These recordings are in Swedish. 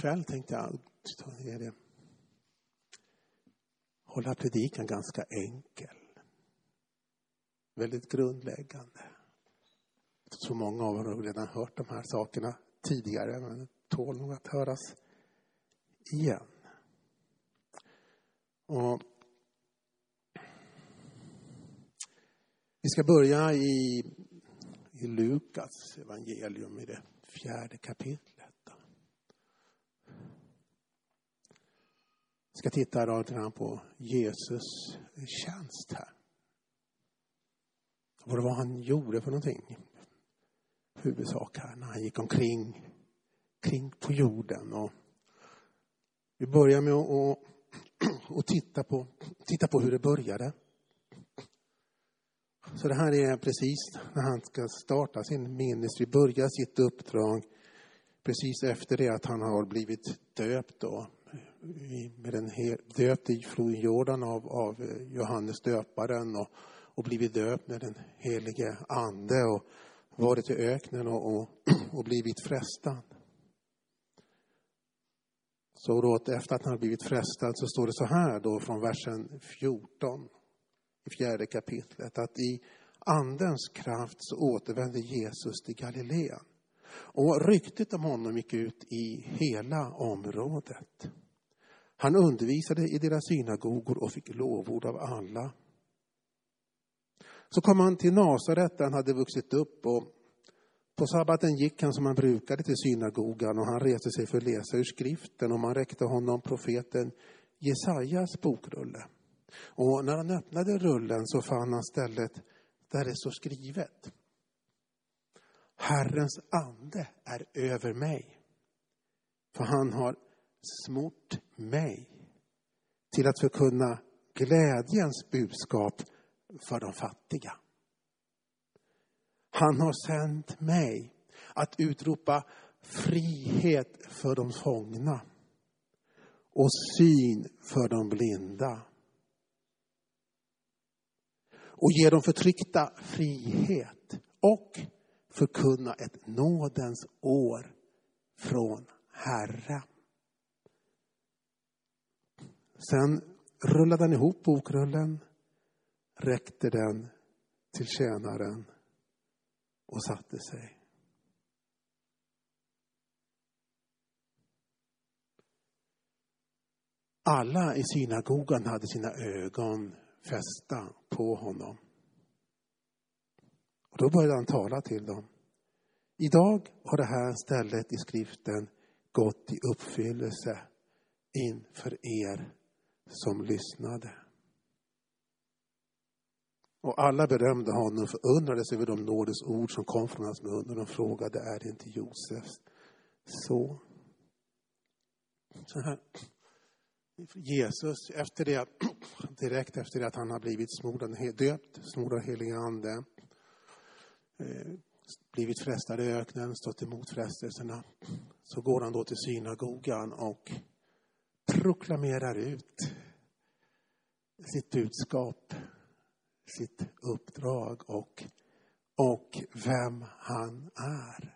ikväll tänkte jag hålla predikan ganska enkel. Väldigt grundläggande. Så många av er har redan hört de här sakerna tidigare, men det tål nog att höras igen. Och vi ska börja i Lukas evangelium i det 4:e kapitlet. Vi ska titta då på Jesus tjänst här. Vad det var han gjorde för någonting. Huvudsak här när han gick omkring på jorden. Och vi börjar med att titta på hur det började. Så det här är precis när han ska starta sin ministry, börja sitt uppdrag precis efter det att han har blivit döpt då, döpt i floden Jordan av Johannes döparen och blivit döpt med den helige ande och varit i öknen och blivit frestad. Så då efter att han har blivit frestad så står det så här då från versen 14 i 4:e kapitlet, att i andens kraft så återvände Jesus till Galileen. Och ryktet om honom gick ut i hela området. Han undervisade i deras synagogor och fick lovord av alla. Så kom han till Nasaret där han hade vuxit upp, och på sabbaten gick han som han brukade till synagogan, och han reste sig för att läsa ur skriften, och man räckte honom profeten Jesajas bokrulle. Och när han öppnade rullen så fann han stället där det står skrivet: Herrens ande är över mig, för han har smort mig till att förkunna glädjens budskap för de fattiga. Han har sänt mig att utropa frihet för de fångna och syn för de blinda. Och ge de förtryckta frihet och förkunna ett nådens år från Herren. Sen rullade han ihop bokrullen, räckte den till tjänaren och satte sig. Alla i synagogan hade sina ögon fästa på honom. Och då började han tala till dem. Idag har det här stället i skriften gått i uppfyllelse inför er som lyssnade. Och alla berömde honom, förundrades över de nådes ord som kom från hans mun, och de frågade: är det inte Josefs son? Så här. Jesus, direkt efter det att han har blivit döpt, smord av heliga ande, blivit frestad i öknen, stått emot frestelserna, så går han då till synagogan och proklamerar ut sitt budskap, sitt uppdrag och vem han är.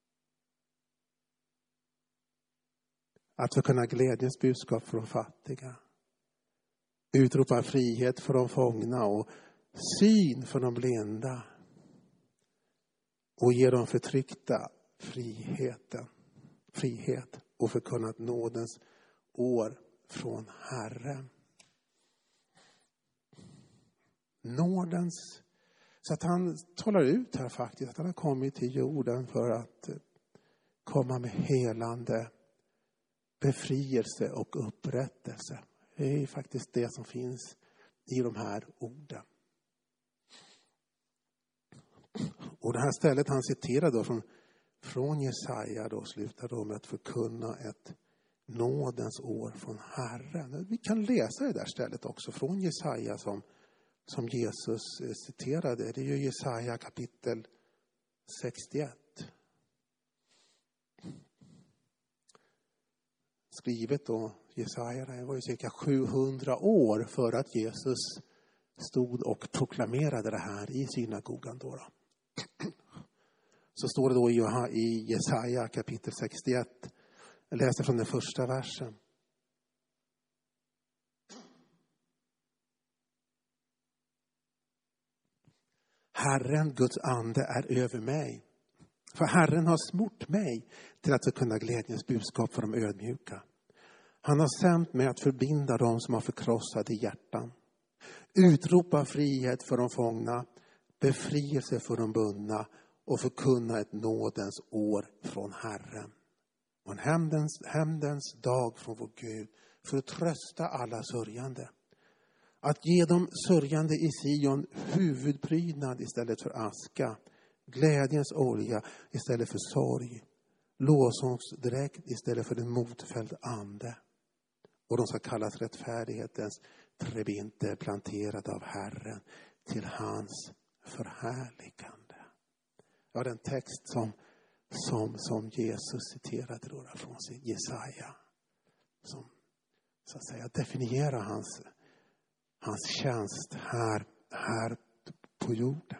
Att förkunna glädjens budskap för de fattiga. Utropa frihet för de fångna och syn för de blinda. Och ge de förtryckta frihet och förkunna nådens år från Herren. Nådens, så att han talar ut här faktiskt att han har kommit till jorden för att komma med helande, befrielse och upprättelse. Det är faktiskt det som finns i de här orden. Och det här stället han citerar då från Jesaja då slutar då med att förkunna ett nådens år från Herren. Vi kan läsa det där stället också från Jesaja som Jesus citerade. Det är ju Jesaja kapitel 61. Skrivet då, Jesaja, det var ju cirka 700 år för att Jesus stod och proklamerade det här i synagogan då. Så står det då i Jesaja kapitel 61, Jag läser från den första versen. Herren, Guds ande, är över mig. För Herren har smort mig till att förkunna glädjens budskap för de ödmjuka. Han har sänt mig att förbinda dem som har förkrossade hjärtan. Utropa frihet för de fångna, befrielse för de bundna och förkunna ett nådens år från Herren. Och en hämndens dag från vår Gud för att trösta alla sörjande. Att ge dem sörjande i Sion huvudprydnad istället för aska. Glädjens olja istället för sorg. Lovsångsdräkt istället för en motfälld ande. Och de ska kallas rättfärdighetens trebinte, planterade av Herren till hans förhärligande. Ja, den text som Jesus citerade då från sin Jesaja. Som så att säga definierar hans tjänst här på jorden.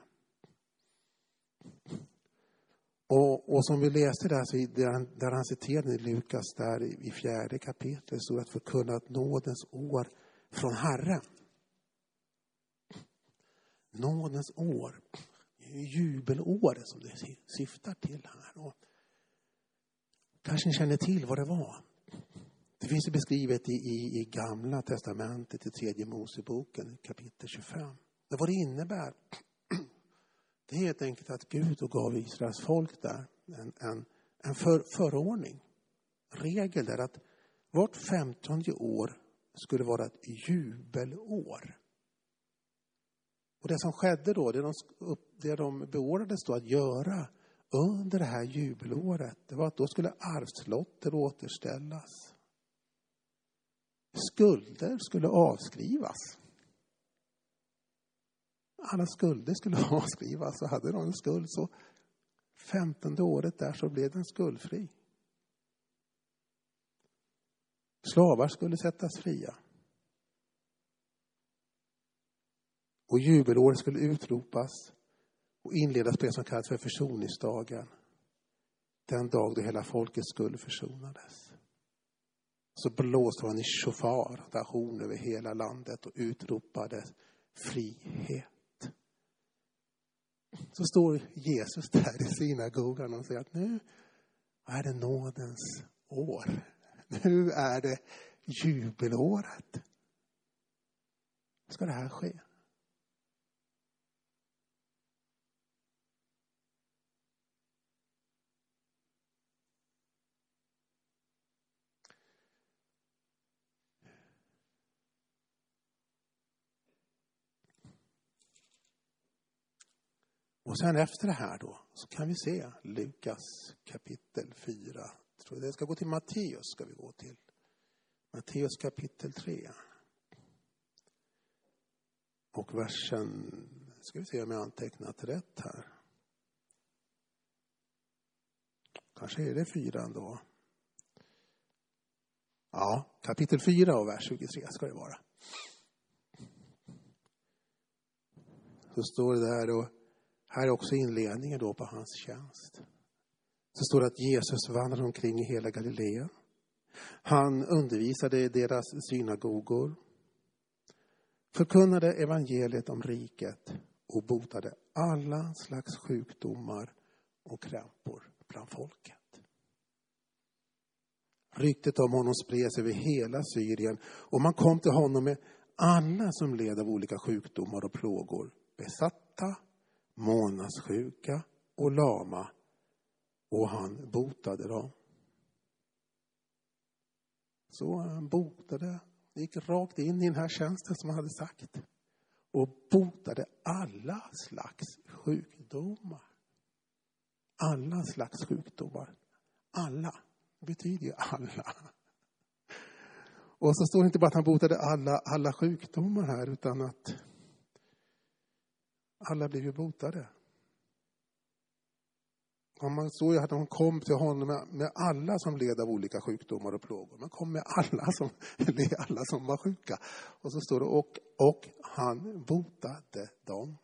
Och som vi läste där, så där han citerade i Lukas där i 4:e kapitlet, så att förkunna att nådens år från Herren. Nådens år. Jubelåret som det syftar till här. Och kanske ni känner till vad det var. Det finns ju beskrivet i Gamla testamentet, i 3:e Moseboken, kapitel 25. Men vad det innebär, det är helt enkelt att Gud gav Israels folk där en förordning. Regel där att vart 15:e år skulle vara ett jubelår. Och det som skedde då, det de beordrades då att göra under det här jubelåret, det var att då skulle arvslotter återställas. Skulder skulle avskrivas. Alla skulder skulle avskrivas, så hade de en skuld så 15:e året där så blev den skuldfri. Slavar skulle sättas fria. Och jubelåret skulle utropas och inledas på det som kallas för försoningsdagen. Den dag då hela folkets skuld försonades. Så blåste man i shofar, där horn över hela landet och utropade frihet. Så står Jesus där i synagogan och säger att nu är det nådens år. Nu är det jubelåret. Ska det här ske? Och sen efter det här då så kan vi se Lukas kapitel 4. Tror det ska gå till Matteus, ska vi gå till. Matteus kapitel 3. Och versen, ska vi se om jag antecknat rätt här. Kanske är det 4 då. Ja, kapitel 4 och vers 23 ska det vara. Så står det där och här är också inledningen då på hans tjänst. Så står det att Jesus vandrade omkring i hela Galilea. Han undervisade i deras synagogor. Förkunnade evangeliet om riket och botade alla slags sjukdomar och krämpor bland folket. Ryktet om honom spreds över hela Syrien och man kom till honom med alla som led av olika sjukdomar och plågor. Besatta, månadssjuka och lama, och han botade dem. Så han botade, gick rakt in i den här tjänsten som han hade sagt och botade alla slags sjukdomar. Alla slags sjukdomar. Alla betyder ju alla. Och så står det inte bara att han botade alla sjukdomar här, utan att alla blev ju botade. Och man såg ju att de kom till honom med alla som led av olika sjukdomar och plågor. Man kom med alla som var sjuka. Och så står det och han botade dem.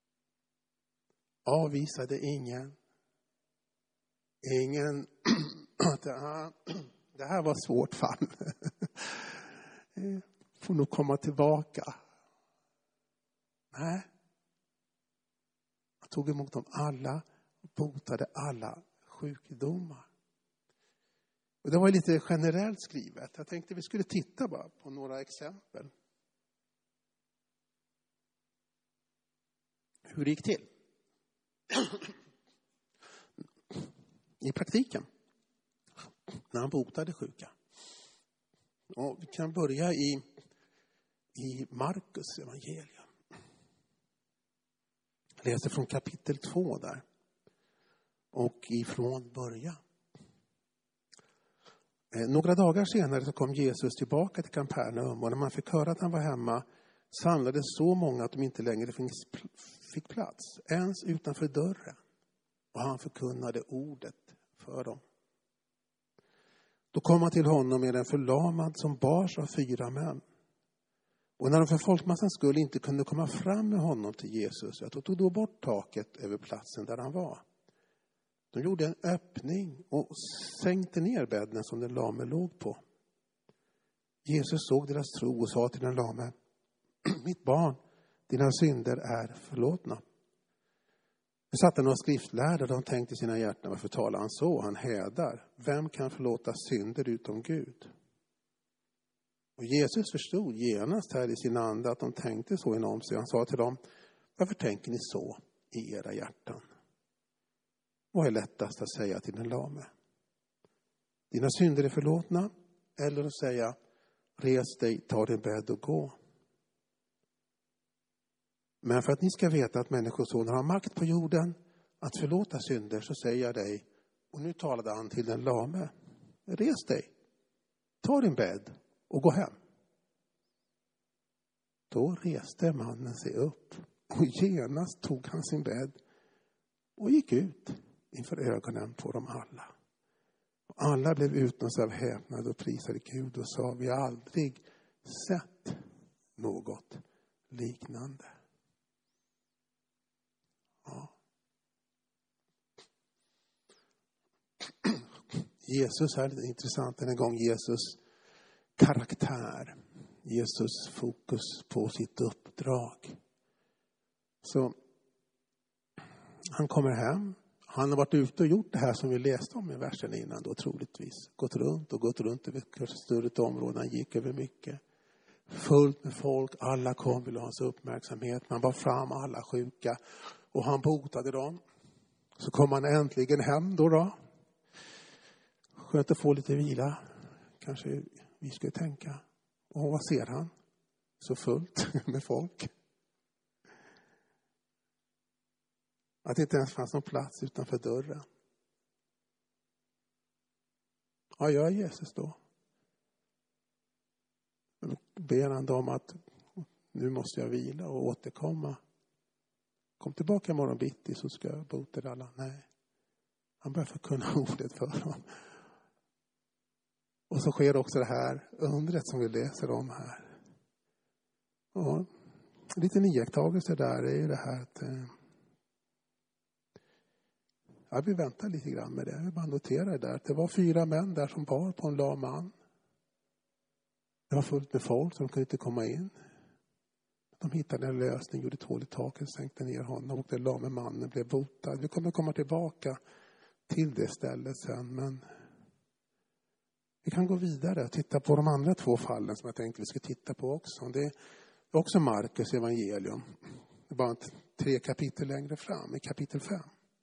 Avvisade ingen det här var ett svårt fall. Får nog komma tillbaka. Nej. Han tog emot dem alla och botade alla sjukdomar. Och det var lite generellt skrivet. Jag tänkte vi skulle titta bara på några exempel. Hur det gick till. I praktiken. När han botade sjuka. Och vi kan börja i Markus evangelium. Jag läser från kapitel 2 där. Och ifrån början. Några dagar senare så kom Jesus tillbaka till Kapernaum. Och när man fick höra att han var hemma samlades så många att de inte längre fick plats. Ens utanför dörren. Och han förkunnade ordet för dem. Då kom han till honom med en förlamad som bars av 4 män. Och när de för folkmassans skull inte kunde komma fram med honom till Jesus, så tog då bort taket över platsen där han var. De gjorde en öppning och sänkte ner bädden som den lame låg på. Jesus såg deras tro och sa till den lame: mitt barn, dina synder är förlåtna. Det satt några skriftlärda och de tänkte i sina hjärtan: varför talar han så? Han hädar. Vem kan förlåta synder utom Gud? Och Jesus förstod genast här i sin ande att de tänkte så inom sig. Han sa till dem: varför tänker ni så i era hjärtan? Vad är lättast att säga till den lame? Dina synder är förlåtna. Eller att säga: res dig, ta din bädd och gå. Men för att ni ska veta att människosonen har makt på jorden att förlåta synder, så säger jag dig, och nu talade han till den lame: res dig, ta din bädd och gå hem. Då reste mannen sig upp och genast tog han sin bädd och gick ut inför ögonen på dem alla. Och alla blev utan sig av häpnad och prisade Gud och sa: vi har aldrig sett något liknande. Ja. Jesus är lite intressant den gång. Jesus karaktär. Jesus fokus på sitt uppdrag. Så han kommer hem. Han har varit ute och gjort det här som vi läste om i versen innan då, troligtvis. Gått runt över större områden. Han gick över mycket. Fullt med folk. Alla kom ville ha hans uppmärksamhet. Man bar fram alla sjuka. Och han botade dem. Så kom han äntligen hem då. Skönt att få lite vila. Kanske vi skulle tänka. Och vad ser han? Så fullt med folk. Att det inte ens fanns någon plats utanför dörren. Vad gör Jesus då? Ber han dem att nu måste jag vila och återkomma. Kom tillbaka imorgon bitti så ska jag bota er alla. Nej. Han börjar förkunna ordet för dem. Och så sker också det här undret som vi läser om här. Och en liten iakttagelse där är ju det här att vi väntar lite grann med det. Vi bara noterar det där. Det var 4 män där som bar på en lam man. Det var fullt med folk som kunde inte komma in. De hittade en lösning, gjorde ett hål i taket, sänkte ner honom och den lame mannen blev botad. Vi kommer komma tillbaka till det stället sen, men vi kan gå vidare och titta på de andra 2 fallen som jag tänkte vi ska titta på också. Det är också Markus evangelium. Det är bara 3 kapitel längre fram, i kapitel 5.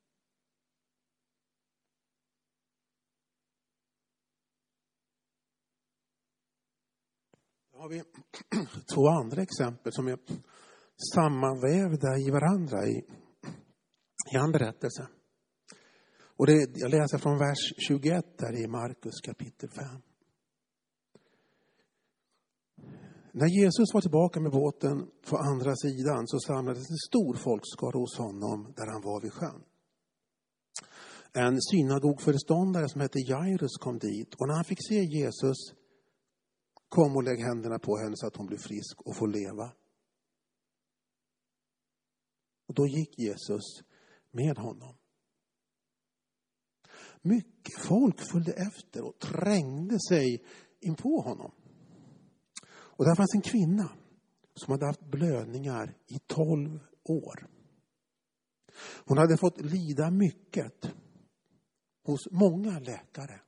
Då har vi 2 andra exempel som är sammanvävda i varandra i en berättelse. Och jag läser från vers 21 där i Markus kapitel 5. När Jesus var tillbaka med båten på andra sidan så samlades en stor folkskara hos honom där han var vid sjön. En synagogföreståndare som hette Jairus kom dit, och när han fick se Jesus kom och lägg händerna på henne så att hon blev frisk och får leva. Och då gick Jesus med honom. Mycket folk följde efter och trängde sig in på honom. Och där fanns en kvinna som hade haft blödningar i 12 år. Hon hade fått lida mycket hos många läkare.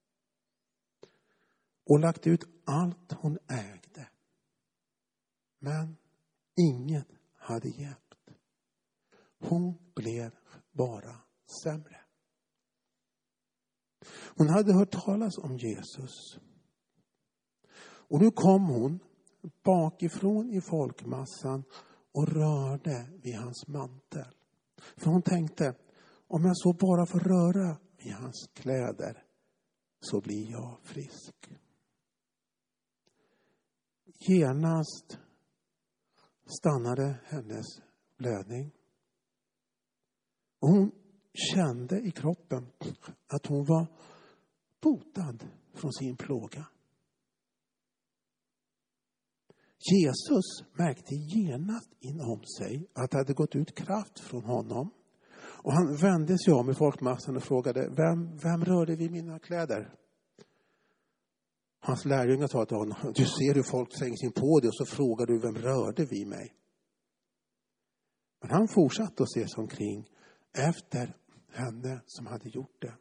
Och lagt ut allt hon ägde. Men inget hade hjälpt. Hon blev bara sämre. Hon hade hört talas om Jesus. Och nu kom hon bakifrån i folkmassan och rörde vid hans mantel. För hon tänkte, om jag så bara får röra vid hans kläder så blir jag frisk. Genast stannade hennes blödning. Och hon kände i kroppen att hon var botad från sin plåga. Jesus märkte genast inom sig att det hade gått ut kraft från honom. Och han vände sig om i folkmassan och frågade, vem rörde vid mina kläder? Hans lärjungar sa till honom, du ser hur folk trängs in på dig och så frågar du, vem rörde vid mig? Men han fortsatte att se sig omkring efter henne som hade gjort det.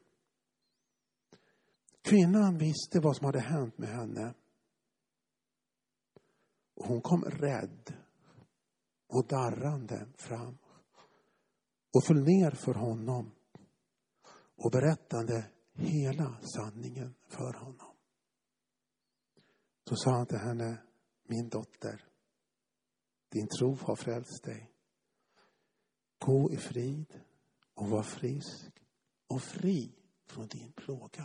Kvinnan visste vad som hade hänt med henne. Och hon kom rädd och darrande fram och föll ner för honom och berättade hela sanningen för honom. Så sa han till henne, min dotter, din tro har frälst dig. Gå i frid och var frisk och fri från din plåga.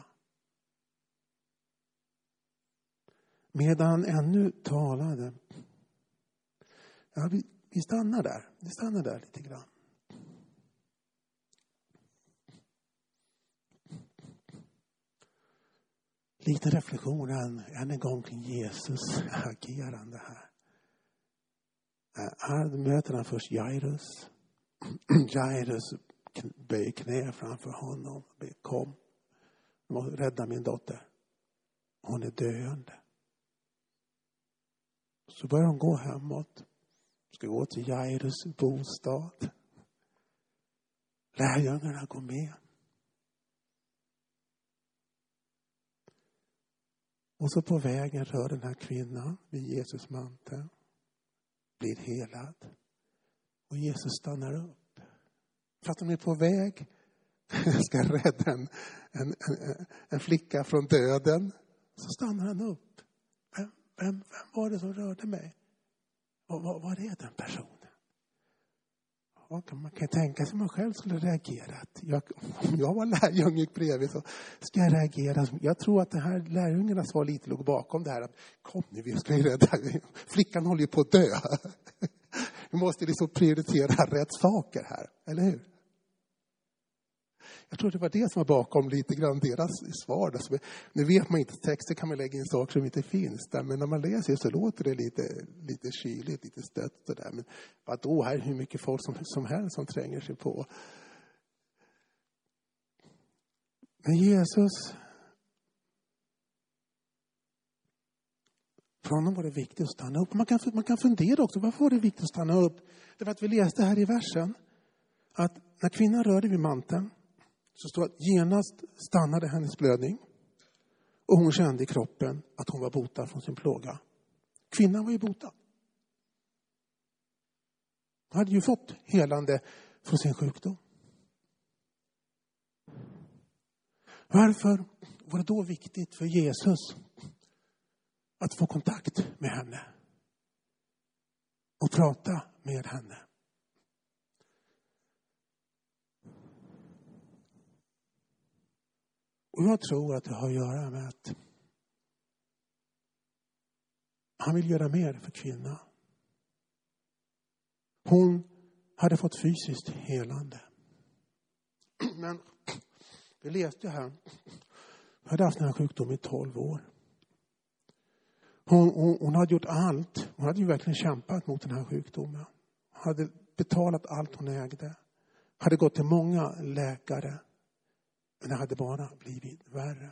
Medan han ännu talade, vi stannar där. Vi stannar där lite grann. Lite reflektion än en gång kring Jesus agerande här. Här möter han först Jairus. Jairus böjer knä framför honom. Kom, rädda min dotter. Hon är döende. Så börjar de gå hemåt. Ska gå till Jairus bostad. Lärjungarna går med. Och så på vägen rör den här kvinnan vid Jesus mantel. Blir helad. Och Jesus stannar upp. För att de är på väg. Ska rädda en flicka från döden. Så stannar han upp. Vem var det som rörde mig? Vad är den personen? Man kan tänka sig att man själv skulle reagerat. Om jag var lärjung och gick bredvid så ska jag reagera. Jag tror att det här lärjungarnas var lite låg bakom det här. Att, kom nu, vi ska ju rädda. Flickan håller ju på att dö. Vi måste liksom prioritera rätt saker här, eller hur? Jag tror det var det som var bakom lite grann deras svar. Nu vet man inte, texter kan man lägga in saker som inte finns där. Men när man läser så låter det lite kyligt, lite stött. Där. Men vadå, här är hur mycket folk som helst som tränger sig på. Men Jesus, för honom var det viktigt att stanna upp. Man kan fundera också, varför var det viktigt att stanna upp? Det var att vi läste här i versen att när kvinnan rörde vid manteln så står att genast stannade hennes blödning. Och hon kände i kroppen att hon var botad från sin plåga. Kvinnan var ju botad. Hon hade ju fått helande från sin sjukdom. Varför var det då viktigt för Jesus att få kontakt med henne? Och prata med henne? Och jag tror att det har att göra med att han vill göra mer för kvinnan. Hon hade fått fysiskt helande. Men vi läste här. Hon hade haft den här sjukdomen i 12 år. Hon hade gjort allt. Hon hade ju verkligen kämpat mot den här sjukdomen. Hon hade betalat allt hon ägde. Hade gått till många läkare. Men det hade bara blivit värre.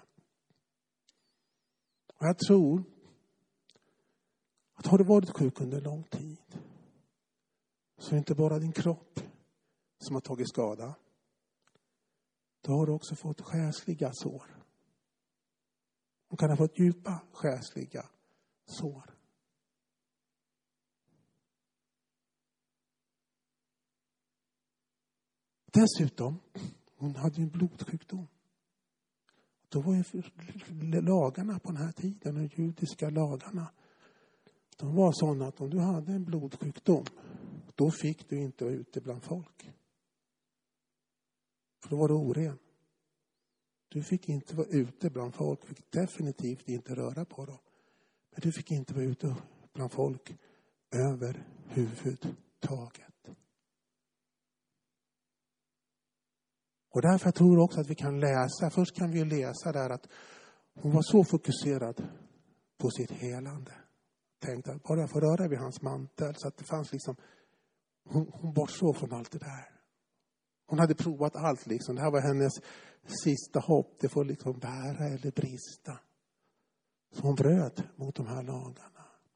Och jag tror att har du varit sjuk under lång tid, så är det inte bara din kropp som har tagit skada. Då har du också fått själsliga sår. Du kan ha fått djupa själsliga sår. Dessutom, hon hade en blodsjukdom. Då var ju lagarna på den här tiden, de judiska lagarna, de var sådana att om du hade en blodsjukdom, då fick du inte vara ute bland folk. För då var du oren. Du fick inte vara ute bland folk, fick definitivt inte röra på dem. Men du fick inte vara ute bland folk överhuvudtaget. Och därför tror jag också att vi kan läsa, först kan vi läsa där att hon var så fokuserad på sitt helande. Tänkte att bara jag får röra vid hans mantel, så att det fanns liksom, hon bortsåg från allt det där. Hon hade provat allt liksom, det här var hennes sista hopp, det får liksom bära eller brista. Så hon bröt mot de här lagarna.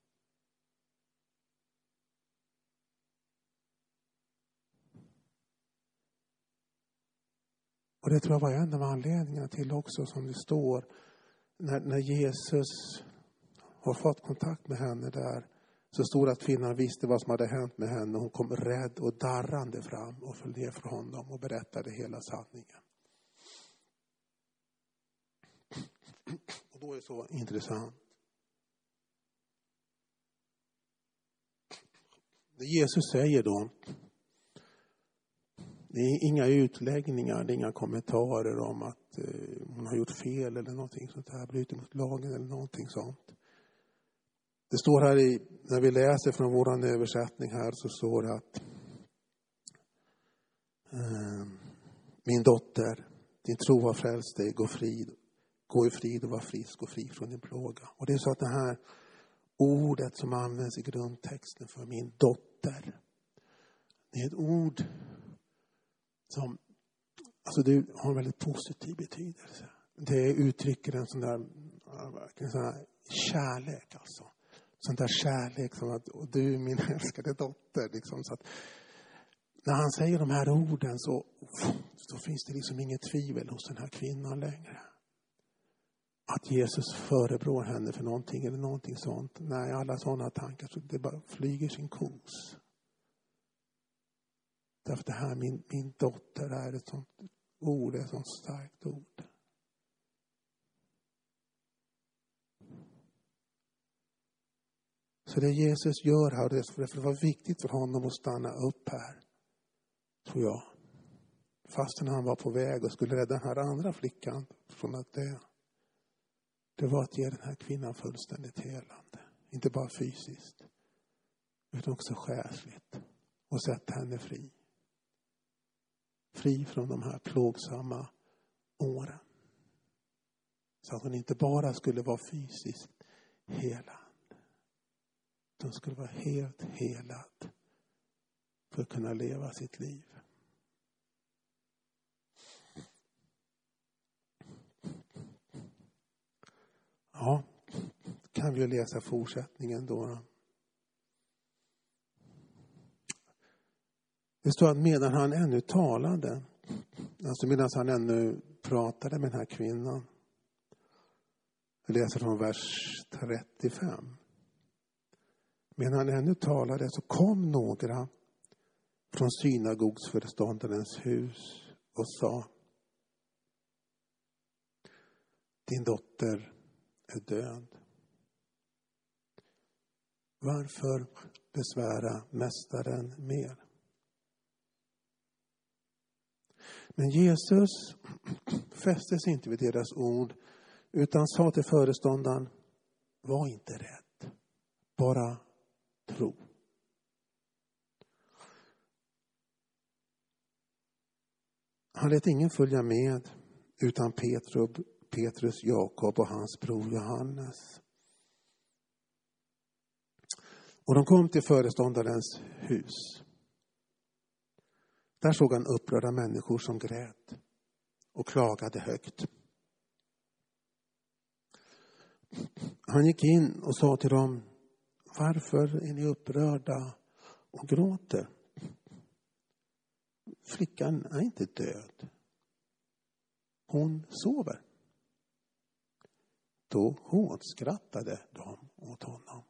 Och det tror jag var en av anledningarna till också, som det står, när Jesus har fått kontakt med henne där, så står det att kvinnan visste vad som hade hänt med henne. Hon kom rädd och darrande fram och föll ner för honom och berättade hela sanningen. Och då är det så intressant. Det Jesus säger då, det är inga utläggningar, det är inga kommentarer om att hon har gjort fel eller någonting sånt här, brutit mot lagen eller någonting sånt. Det står här när vi läser från våran översättning här, så står det att min dotter, din tro har frälst dig, gå i frid och var frisk och fri från din plåga. Och det är så att det här ordet som används i grundtexten för min dotter, det är ett ord som, alltså det har en väldigt positiv betydelse. Det uttrycker en sån där kärlek alltså. Sån där kärlek som att, och du min älskade dotter liksom, så att när han säger de här orden så finns det liksom inget tvivel hos den här kvinnan längre. Att Jesus förebrår henne för någonting eller någonting sånt. Nej, alla sådana tankar, så det bara flyger sin kos. Därför det här min dotter är ett sånt ord, ett sånt starkt ord. Så det Jesus gör här, det var viktigt för honom att stanna upp här, tror jag. Fastän han var på väg och skulle rädda den här andra flickan från att dö. Det var att ge den här kvinnan fullständigt helande. Inte bara fysiskt, utan också själsligt. Och sätta henne fri. Fri från de här plågsamma åren. Så att hon inte bara skulle vara fysiskt helad. De skulle vara helt helad för att kunna leva sitt liv. Ja, kan vi läsa fortsättningen då. Det står att medan han ännu talade, alltså medan han ännu pratade med den här kvinnan. Jag läser från vers 35. Medan han ännu talade så kom några från synagogsföreståndarens hus och sa: din dotter är död. Varför besvära mästaren mer? Men Jesus fäste sig inte vid deras ord, utan sa till föreståndaren: var inte rädd, bara tro. Han lät ingen följa med utan Petrus, Jakob och hans bror Johannes. Och de kom till föreståndarens hus. Där såg han upprörda människor som grät och klagade högt. Han gick in och sa till dem: varför är ni upprörda och gråter? Flickan är inte död. Hon sover. Då hånskrattade de åt honom.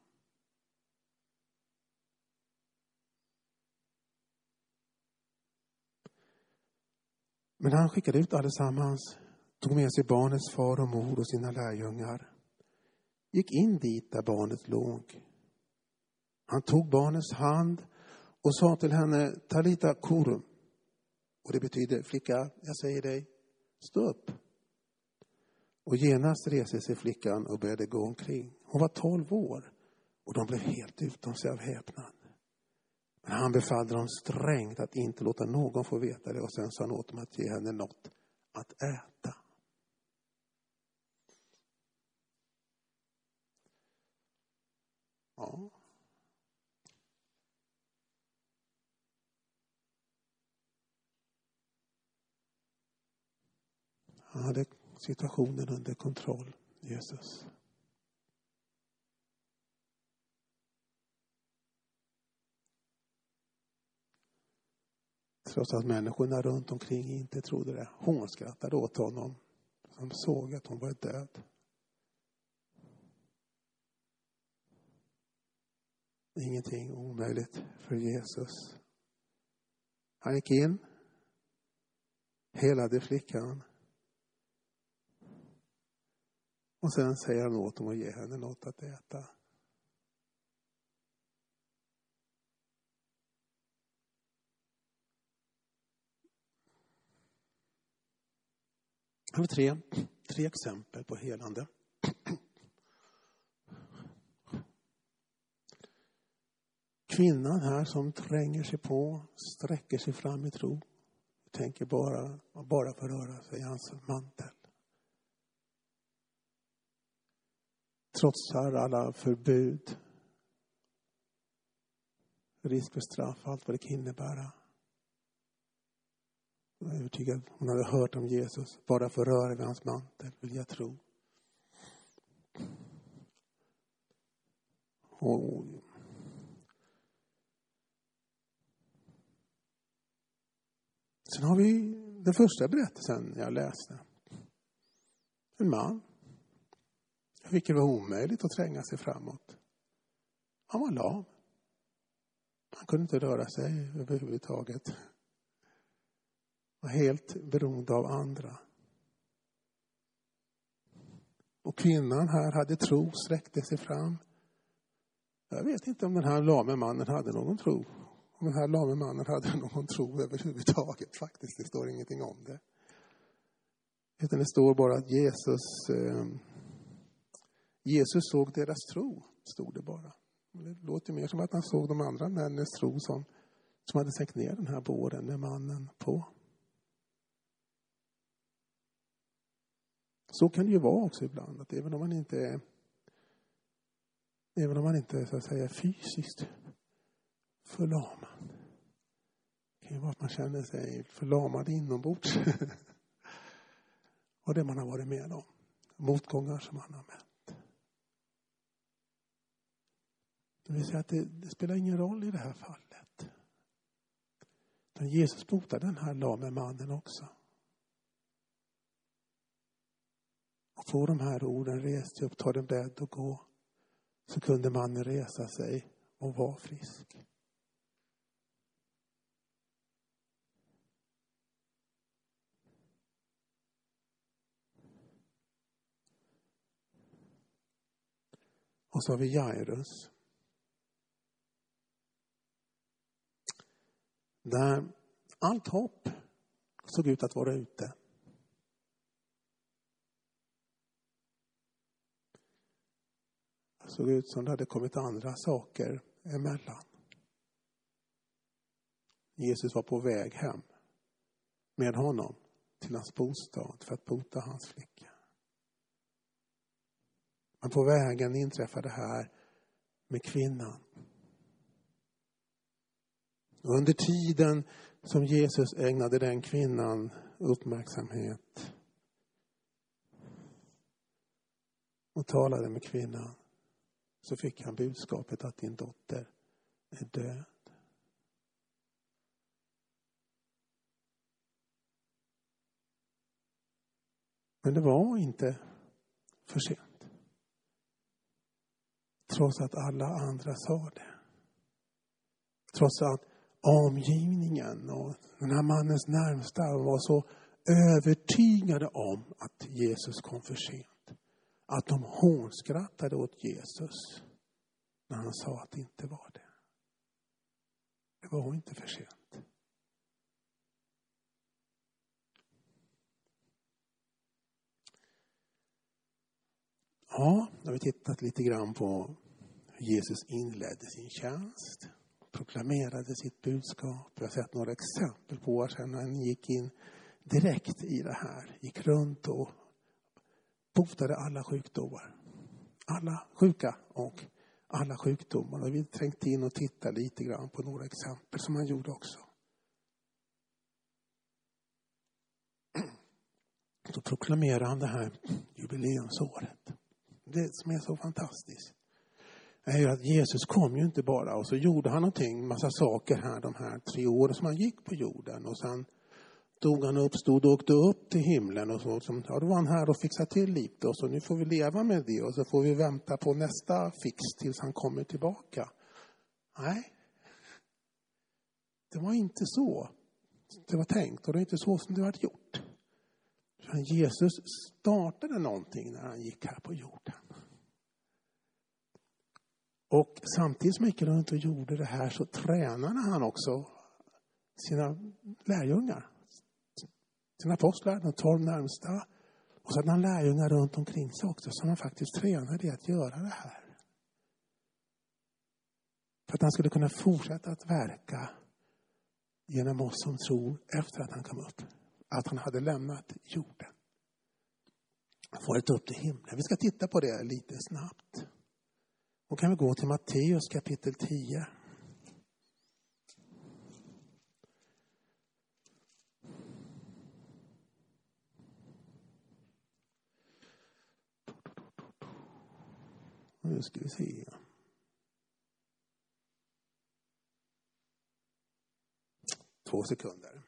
Men han skickade ut allesammans, tog med sig barnets far och mor och sina lärjungar. Gick in dit där barnet låg. Han tog barnets hand och sa till henne: Talita korum. Och det betyder: flicka, jag säger dig, stå upp. Och genast reste sig flickan och började gå omkring. Hon var 12 år och de blev helt utom sig av häpnad. Men han befallde dem strängt att inte låta någon få veta det. Och sen sa han åt dem att ge henne något att äta. Ja. Han hade situationen under kontroll, Jesus. Trots att människorna runt omkring inte trodde det. Hon skrattade åt honom. De såg att hon var död. Ingenting omöjligt för Jesus. Han gick in, helade flickan. Och sen säger han åt dem att ge henne något att äta. Jag har tre exempel på helande. Kvinnan här som tränger sig på, sträcker sig fram i tro. Tänker bara för röra sig i hans mantel. Trotsar alla förbud. Risk för straff, allt vad det kan innebära. Jag är övertygad, hon hade hört om Jesus. Bara för röra vid hans mantel, vill jag tro. Och sen har vi den första berättelsen jag läste. En man. Vilket var omöjligt att tränga sig framåt. Han var lam. Han kunde inte röra sig överhuvudtaget. Var helt beroende av andra. Och kvinnan här hade tro, sträckte sig fram. Jag vet inte om den här lame mannen hade någon tro. Om den här lame mannen hade någon tro överhuvudtaget faktiskt. Det står ingenting om det. Utan det står bara att Jesus såg deras tro, stod det bara. Det låter mer som att han såg de andra männens tro som hade sänkt ner den här båren med mannen på. Så kan det ju vara också ibland, att även om man inte så att säga fysiskt förlamad. Det kan ju vara att man känner sig förlamad inombords. Och det man har varit med om. Motgångar som man har mött. Det vill säga att det spelar ingen roll i det här fallet. Men Jesus botade den här lame mannen också. Och på de här orden: reste upp, ta din bädd och gå. Så kunde mannen resa sig och vara frisk. Och så har vi Jairus. Där allt hopp såg ut att vara ute. Det såg ut som det hade kommit andra saker emellan. Jesus var på väg hem med honom till hans bostad för att bota hans flicka. Men på vägen inträffade det här med kvinnan. Och under tiden som Jesus ägnade den kvinnan uppmärksamhet och talade med kvinnan, så fick han budskapet att din dotter är död. Men det var inte för sent. Trots att alla andra sa det. Trots att omgivningen och den här mannens närmsta var så övertygade om att Jesus kom för sent. Att de hånskrattade åt Jesus när han sa att det inte var det. Det var inte för sent. Ja, nu har vi tittat lite grann på hur Jesus inledde sin tjänst. Proklamerade sitt budskap. Jag har sett några exempel på att han gick in direkt i det här. Gick runt och botade alla sjukdomar. Alla sjuka och alla sjukdomar. Och vi trängte in och tittade lite grann på några exempel som han gjorde också. Så proklamerade han det här jubileumsåret. Det som är så fantastiskt är ju att Jesus kom ju inte bara och så gjorde han någonting, massa saker här de här 3 åren som han gick på jorden. Och sen dog han uppstod och åkte upp till himlen och så. Ja, då var han här och fixade till lite och så nu får vi leva med det och så får vi vänta på nästa fix tills han kommer tillbaka. Nej, det var inte så det var tänkt och det är inte så som det var gjort. Jesus startade någonting när han gick här på jorden. Och samtidigt som han gick runt och gjorde det här så tränade han också sina lärjungar. Sina apostlar, de 12 närmsta. Och så hade han lärjungar runt omkring sig också som han faktiskt tränade i att göra det här. För att han skulle kunna fortsätta att verka genom oss som tror efter att han kom upp. Att han hade lämnat jorden. Varit upp till himlen. Vi ska titta på det lite snabbt. Och kan vi gå till Matteus kapitel 10. Nu ska vi se. Två sekunder.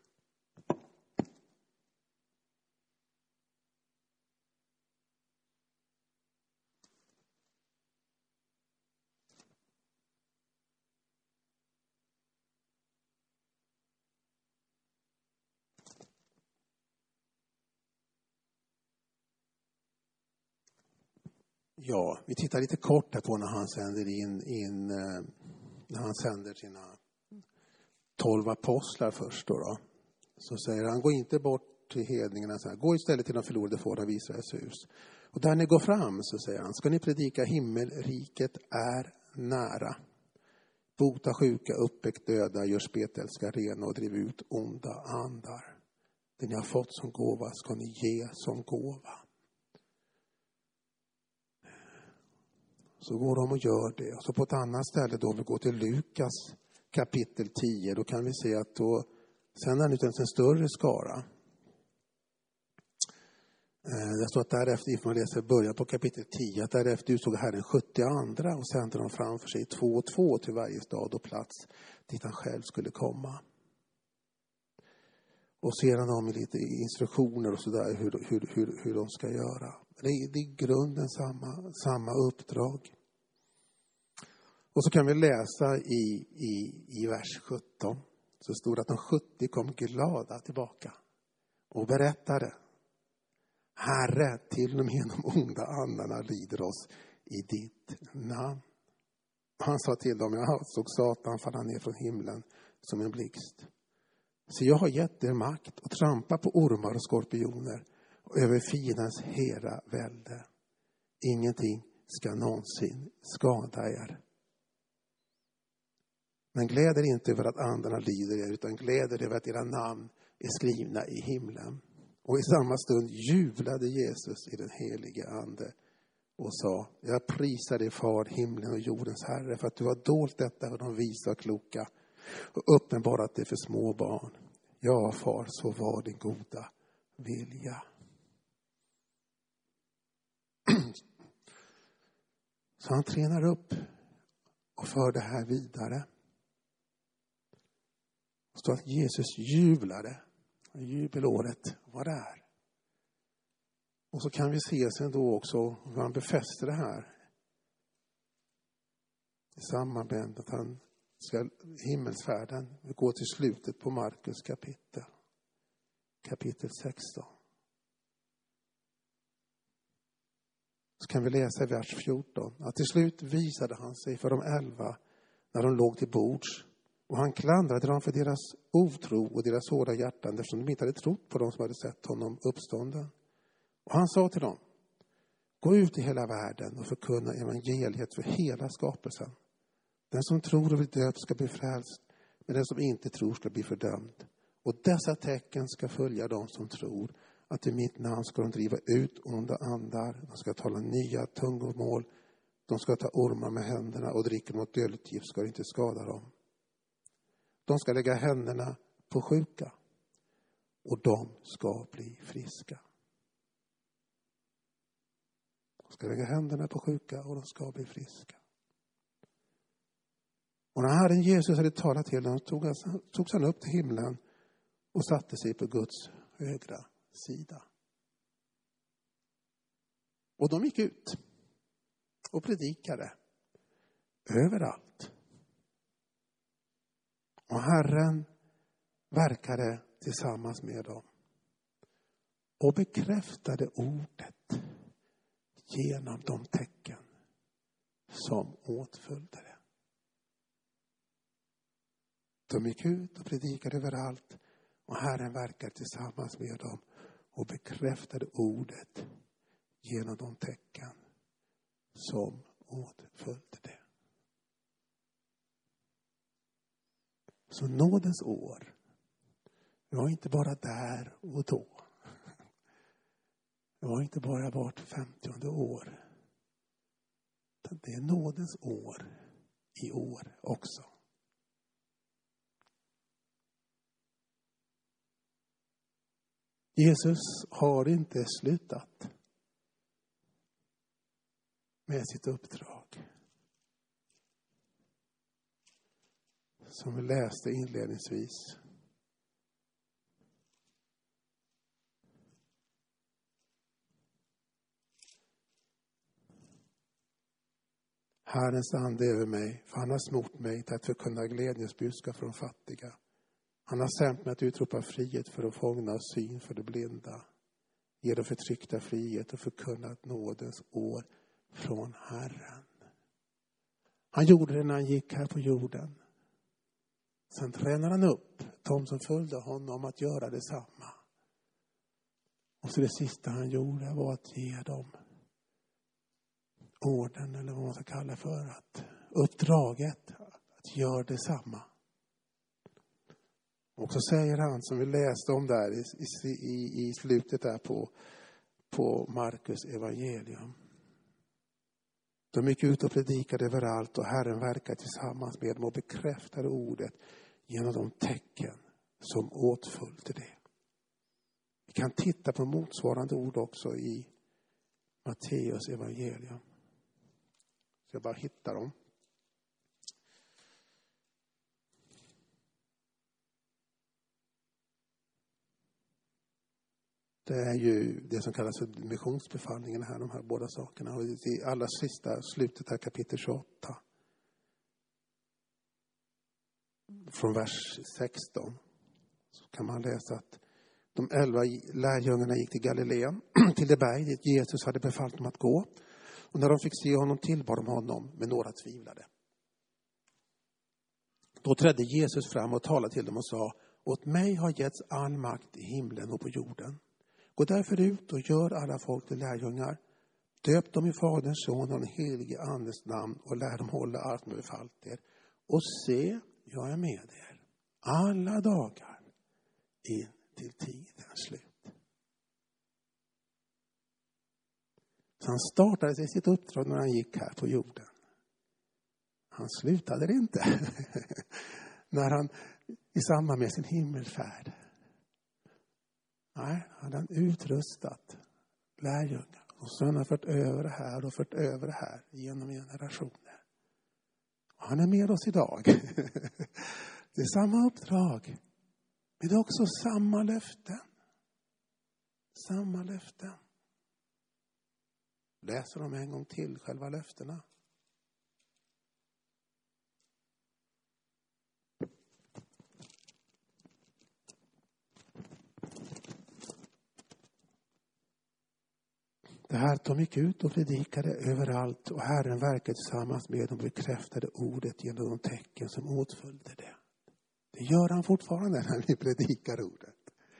Ja, vi tittar lite kort här på när han sänder när han sänder sina 12 apostlar först då. Så säger han, gå inte bort till hedningarna, så här, gå istället till de förlorade fåren av Israels hus. Och där ni går fram, så säger han, ska ni predika himmelriket är nära. Bota sjuka, uppväck döda, gör spetälska rena och driv ut onda andar. Det ni har fått som gåva ska ni ge som gåva. Så går de och gör det. Och så på ett annat ställe då vi går till Lukas kapitel 10. Då kan vi se att då sänder han ut en större skara. Det står att därefter, ifrån man läser början på kapitel 10, att därefter utsåg Herren 70 andra och sände dem framför sig 2 och 2 till varje stad och plats dit han själv skulle komma. Och ser han dem i lite instruktioner och sådär hur de ska göra. Det är i grunden samma uppdrag. Och så kan vi läsa i vers 17. Så står det att de 70 kom glada tillbaka och berättade. Herre, till och med de onda andarna lider oss i ditt namn. Han sa till dem, jag såg Satan falla ner från himlen som en blixt. Så jag har gett er makt att trampa på ormar och skorpioner och över fiendens hela välde. Ingenting ska någonsin skada er. Men gläd er inte över att andarna lider er, utan gläd er över att era namn är skrivna i himlen. Och i samma stund jublade Jesus i den helige ande och sa, jag prisar dig far, himlen och jordens herre, för att du har dolt detta för de visa och kloka och uppenbarat det för små barn. Ja far, så var din goda vilja. Så han tränar upp och för det här vidare. Det står att Jesus jublade. Jubelåret var där. Och så kan vi se sen då också hur han befäster det här. I samband med att han ska himmelsfärden. Vi går till slutet på Markus kapitel. Kapitel 16. Så kan vi läsa i vers 14. Att till slut visade han sig för de 11 när de låg till bords. Och han klandrade dem för deras otro och deras hårda hjärtan eftersom de inte hade trott på dem som hade sett honom uppstånden. Och han sa till dem: gå ut i hela världen och förkunna evangeliet för hela skapelsen. Den som tror och blir döpt ska bli frälst, men den som inte tror ska bli fördömd. Och dessa tecken ska följa dem som tror, att i mitt namn ska de driva ut onda andar, de ska tala nya tungomål, de ska ta ormar med händerna och dricker något dödligt gift ska inte skada dem. De ska lägga händerna på sjuka och de ska bli friska. De ska lägga händerna på sjuka och de ska bli friska. Och när Herren Jesus hade talat till dem togs han upp till himlen och satte sig på Guds högra sida. Och de gick ut och predikade överallt. Och Herren verkade tillsammans med dem och bekräftade ordet genom de tecken som åtföljde det. De gick ut och predikade överallt och Herren verkade tillsammans med dem och bekräftade ordet genom de tecken som åtföljde det. Så nådens år var inte bara där och då. Det var inte bara vart 50:e år. Det är nådens år i år också. Jesus har inte slutat med sitt uppdrag. Som vi läste inledningsvis. Herrens ande över mig, för han har smort mig till att förkunna glädjens budskap för de fattiga. Han har sänt mig att utropa frihet för de fångna och syn för de blinda. Ge de förtryckta frihet och förkunna nådens år från Herren. Han gjorde det när han gick här på jorden. Sen tränade han upp de som följde honom att göra detsamma. Och så det sista han gjorde var att ge dem orden, eller vad man ska kalla för, att uppdraget att göra detsamma. Och så säger han, som vi läste om där i slutet där på Markus evangelium. De gick ut och predikade överallt och Herren verkade tillsammans med dem och bekräftade ordet genom de tecken som åtföljde det. Vi kan titta på motsvarande ord också i Matteus evangelium. Så jag bara hittar dem. Det är ju det som kallas för missionsbefallningen här, de här båda sakerna. Och i allra sista slutet här, kapitel 28. Från vers 16 så kan man läsa att de 11 lärjungarna gick till Galileen, till det berg dit Jesus hade befallt dem att gå. Och när de fick se honom tillbar de honom, men några tvivlade. Då trädde Jesus fram och talade till dem och sa: åt mig har getts all makt i himlen och på jorden. Gå därför ut och gör alla folk till lärjungar. Döp dem i Faderns, Son och den helige Andes namn och lär dem hålla allt med befallt er. Och se, jag är med er alla dagar in till tidens slut. Så han startade sig sitt uppdrag när han gick här på jorden. Han slutade det inte när han i samband med sin himmelfärd Nej, han hade utrustat lärjungar. Och så har han fört över det här och fört över det här genom generationer. Och han är med oss idag. Det är samma uppdrag. Men det är också samma löften. Samma löften. Läser de en gång till själva löftena. Det här tog mycket ut och predikade överallt, och Herren verkade tillsammans med dem och bekräftade ordet genom de tecken som åtföljde det. Det gör han fortfarande när vi predikar ordet.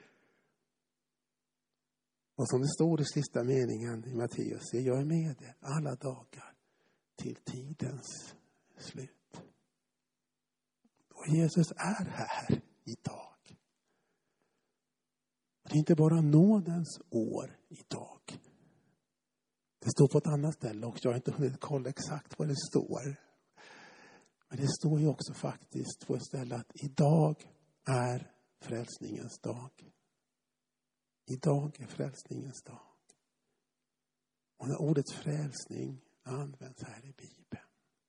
Och som det står i sista meningen i Matteus, jag är med er alla dagar till tidens slut. Och Jesus är här idag. Det är inte bara nådens år idag. Det står på ett annat ställe och jag har inte hunnit kolla exakt vad det står. Men det står ju också faktiskt på ett ställe att idag är frälsningens dag. Idag är frälsningens dag. Och när ordet frälsning används här i Bibeln,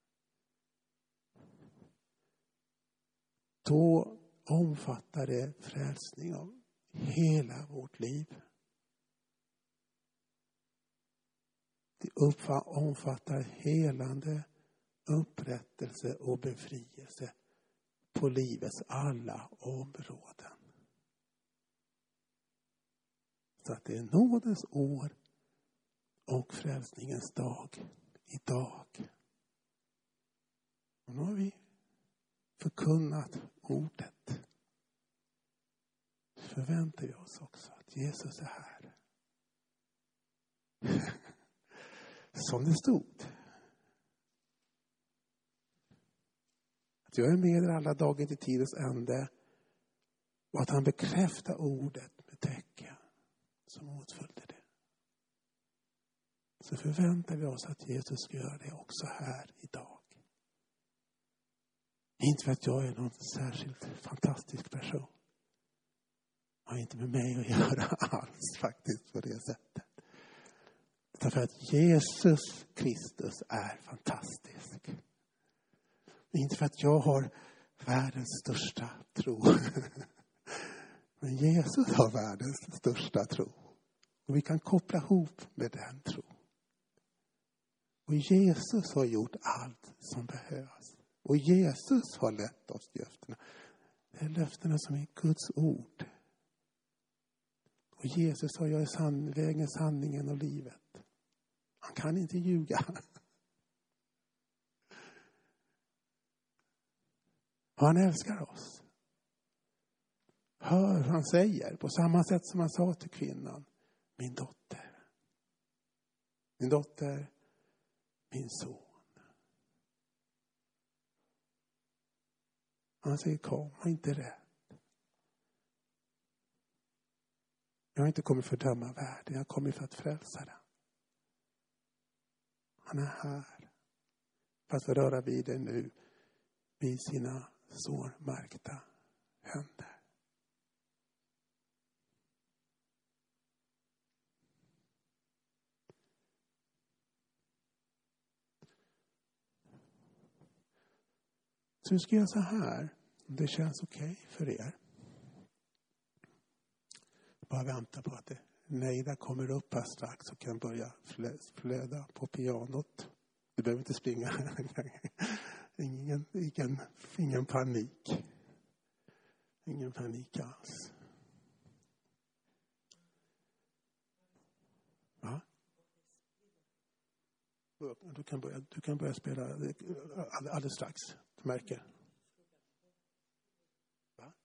då omfattar det frälsning av hela vårt liv. Det omfattar helande, upprättelse och befrielse på livets alla områden. Så att det är nådens år och frälsningens dag idag. Och nu har vi förkunnat ordet. Förväntar vi oss också att Jesus är här. Som det stod. Att jag är med er alla dagar till tidens ände. Och att han bekräftar ordet med tecken som åtföljde det. Så förväntar vi oss att Jesus ska göra det också här idag. Inte för att jag är någon särskilt fantastisk person. Har inte med mig att göra alls faktiskt på det sättet. Därför att Jesus Kristus är fantastisk. Inte för att jag har världens största tro. Men Jesus har världens största tro. Och vi kan koppla ihop med den tro. Och Jesus har gjort allt som behövs. Och Jesus har lett oss till löftena. Det är löftena som är Guds ord. Och Jesus har jag vägen, sanningen och livet. Han kan inte ljuga. Och han älskar oss. Hör han säger på samma sätt som han sa till kvinnan. Min dotter. Min dotter. Min son. Han säger kom, var inte rädd. Jag har inte kommit för att döma världen. Jag har kommit för att frälsa den. Han är här. För att röra vid dig nu. Vid sina sårmärkta händer. Så vi ska göra så här. Om det känns okej för er. Bara vänta på att det nejda kommer upp här strax och kan börja flöda på pianot. Du behöver inte springa. Ingen panik. Ingen panik alls. Va? Du kan börja spela alldeles strax. Du märker. Va?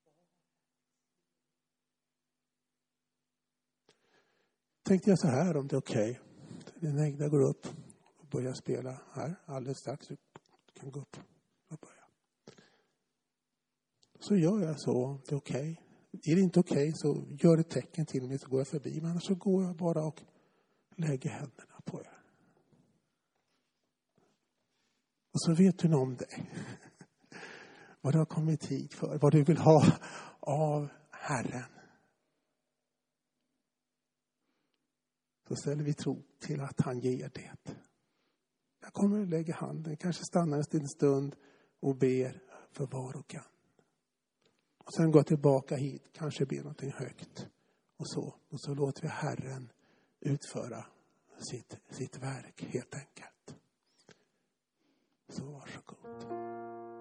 Tänkte jag så här om det är okej. Den ägda går upp och börjar spela här alldeles strax. Du kan gå upp och börja. Så gör jag så om det är okej. Är det inte okej så gör ett tecken till mig så går jag förbi. Men annars så går jag bara och lägger händerna på er. Och så vet du om dig. Vad du har kommit hit för. Vad du vill ha av Herren. så ställer vi tro till att han ger det. Jag kommer att lägga handen, kanske stannar en liten stund och ber för var och en. Och sen gå tillbaka hit, kanske ber någonting högt. Och så låter vi Herren utföra sitt verk helt enkelt. Så varsågod.